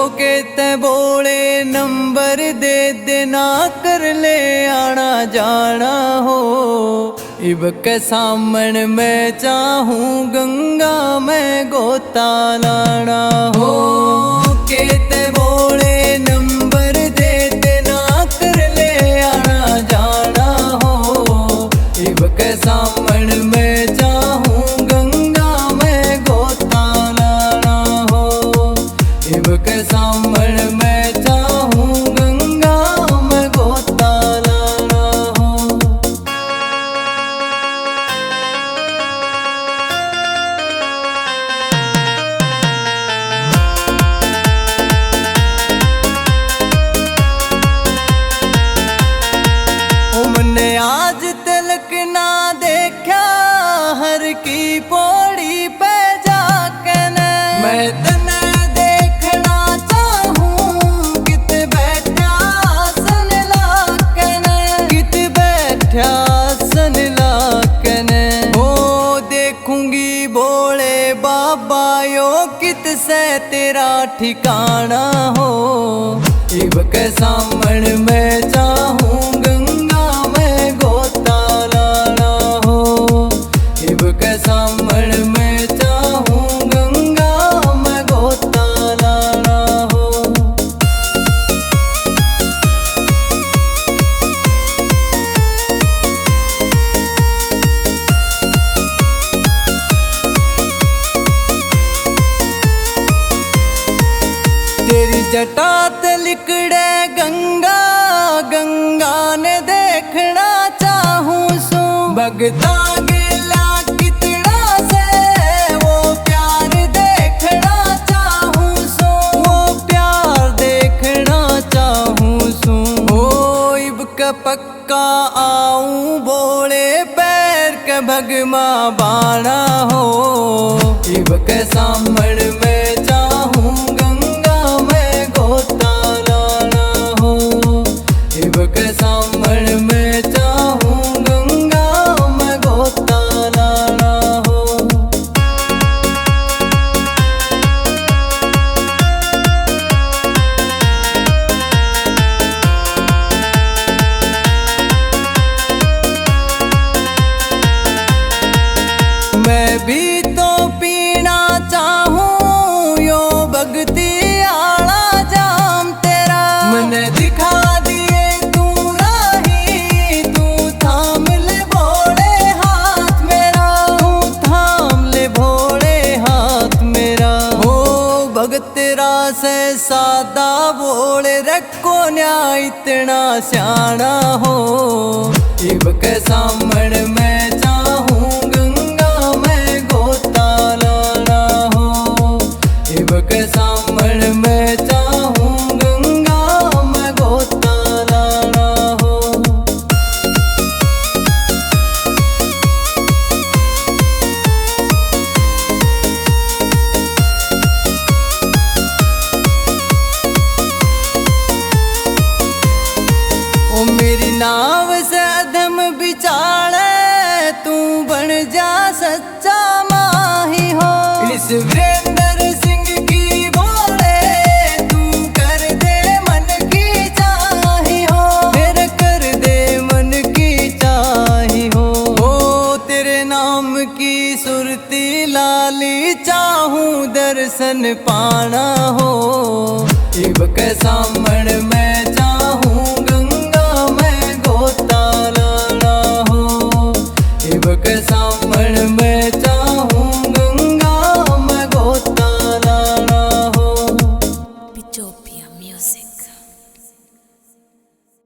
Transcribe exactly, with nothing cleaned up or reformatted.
के ते बोले नंबर दे देना कर ले आना जाना हो। इब के सामन मैं चाहूँ गंगा में गोता लाना हो। के ते बोले नंबर दे देना कर ले आना जाना हो। इब के सामन में चाहूँ गंगा में गोता लाना हो। इब के सामन में चाहूँ गंगा में गोता लाना हो। हमने आज तिलक ना देखा हर की पौड़ी पे जाके न मैं तने देखना चाहूँ कित बैठा सन लाके न कित बैठा सन लाके न हो। देखूंगी बोले बाबा यो कित से तेरा ठिकाना हो। इब के सामन में चाहूँ गंगा में गोता लाना हो। इब के सामन में चाहूँ गंगा में गोता लाना हो। तेरी जटा ते लिकड़े गंगा गंगा ने देखना चाहूँ सो। भगता गेला कितना से वो प्यार देखना चाहूँ सो। वो प्यार देखना चाहूँ सो। ओ इब के पक्का आऊं बोले पैर के भगमा बाना हो। इब के सामन में चाहूँ गंगा में गोता लाना हो। इब के सामन में चाहूँ गंगा में गोता लाना हो। मैं भी तो पीना चाहूँ यो भगती आला जाम तेरा। मन दिखा दिए तू राही तू थाम ले भोले हाथ मेरा। तू थाम ले भोले हाथ मेरा हो। भगत तेरा से सादा बोले रखो न्याय इतना स्याना हो। इब के सामन में चाहूँ गंगा में गोता लाना हो। इब के सामन में चाहूँ गंगा में गोता लाना हो। ओ मेरी नाव से अधम बिचारे तू बन जा सच्चा माही हो। इस वीरेंद्र सिंह की बोले तू कर दे मन की चाही हो। फिर कर दे मन की चाही हो। ओ तेरे नाम की सुरती लाली चाहूँ दर्शन पाना हो। इब के सामन में चाहूँ गंगा में गोता लाना हो। इब के सामन में